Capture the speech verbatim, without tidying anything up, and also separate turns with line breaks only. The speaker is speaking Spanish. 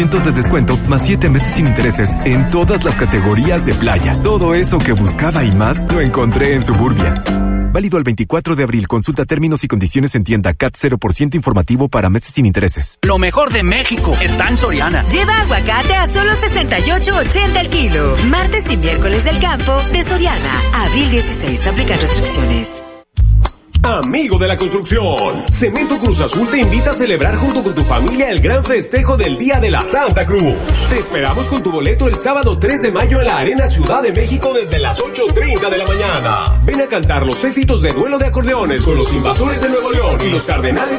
Cientos de descuento más siete meses sin intereses en todas las categorías de playa. Todo eso que buscaba y más lo encontré en Suburbia. Válido el veinticuatro de abril. Consulta términos y condiciones en tienda. C A T cero por ciento informativo para meses sin intereses.
Lo mejor de México está en Soriana.
Lleva aguacate a solo sesenta y ocho ochenta el kilo. Martes y miércoles del campo de Soriana. Abril dieciséis. Aplican restricciones.
Amigo de la construcción, Cemento Cruz Azul te invita a celebrar junto con tu familia el gran festejo del Día de la Santa Cruz. Te esperamos con tu boleto el sábado tres de mayo en la Arena Ciudad de México desde las ocho treinta de la mañana. Ven a cantar los éxitos de Duelo de Acordeones con los Invasores de Nuevo León y los Cardenales